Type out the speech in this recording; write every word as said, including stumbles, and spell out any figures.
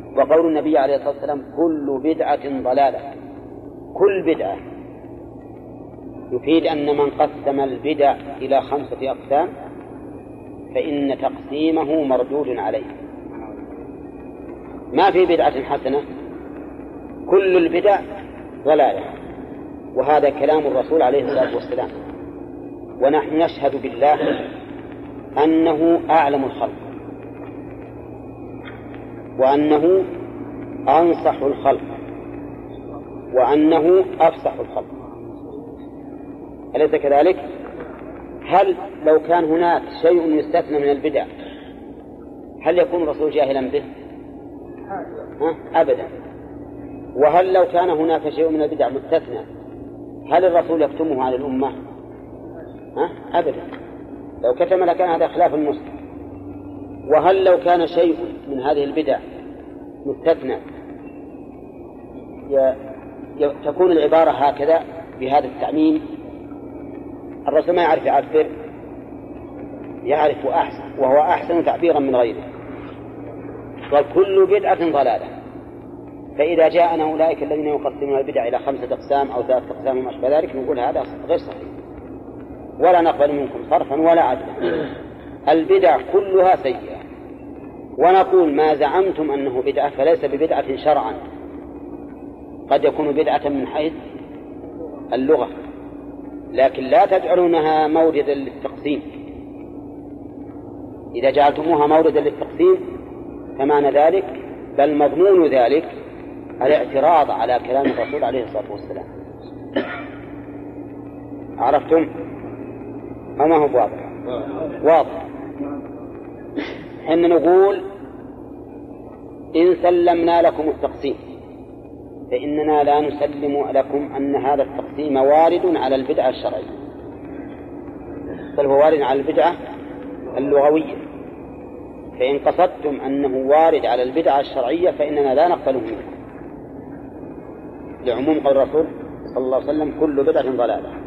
وقول النبي عليه الصلاة والسلام كل بدعة ضلالة، كل بدعة يفيد أن من قسم البدع إلى خمسة أقسام فإن تقسيمه مردود عليه. ما في بدعة حسنة، كل البدع ضلالة، وهذا كلام الرسول عليه الصلاة والسلام. ونحن نشهد بالله أنه أعلم الخلق، وأنه أنصح الخلق، وأنه أفصح الخلق، أليس كذلك؟ هل لو كان هناك شيء يستثنى من البدع هل يكون الرسول جاهلا به؟ ها؟ أبدا. وهل لو كان هناك شيء من البدع مستثنى هل الرسول يكتمه عن الأمة؟ ها؟ أبدا. لو كتم لكان هذا خلاف النص. وهل لو كان شيء من هذه البدع مستثنى ي... ي... تكون العبارة هكذا بهذا التعميم؟ الرسول ما يعرف يعبر، يعرف أحسن، وهو أحسن تعبيرا من غيره. وكل بدعة ضلالة. فإذا جاءنا أولئك الذين يقسمون البدع إلى خمسة أقسام أو ثلاثة أقسام وما أشبه ذلك نقول هذا غير صحيح، ولا نقبل منكم صرفا ولا عدلا. البدع كلها سيئة، ونقول ما زعمتم أنه بدعة فليس ببدعة شرعا، قد يكون بدعة من حيث اللغة، لكن لا تجعلونها موردا للتقسيم. إذا جعلتموها موردا للتقسيم فمعنى ذلك بل مضمون ذلك الاعتراض على كلام الرسول عليه الصلاة والسلام. عرفتم؟ أو ما هو واضح؟ واضح. حين نقول إن سلمنا لكم التقسيم فإننا لا نسلم لكم أن هذا التقسيم وارد على البدعة الشرعية، بل هو وارد على البدعة اللغوية. فإن قصدتم أنه وارد على البدعة الشرعية فإننا لا نقبله منكم، لعموم قول الرسول صلى الله عليه وسلم كل بدعة ضلالة.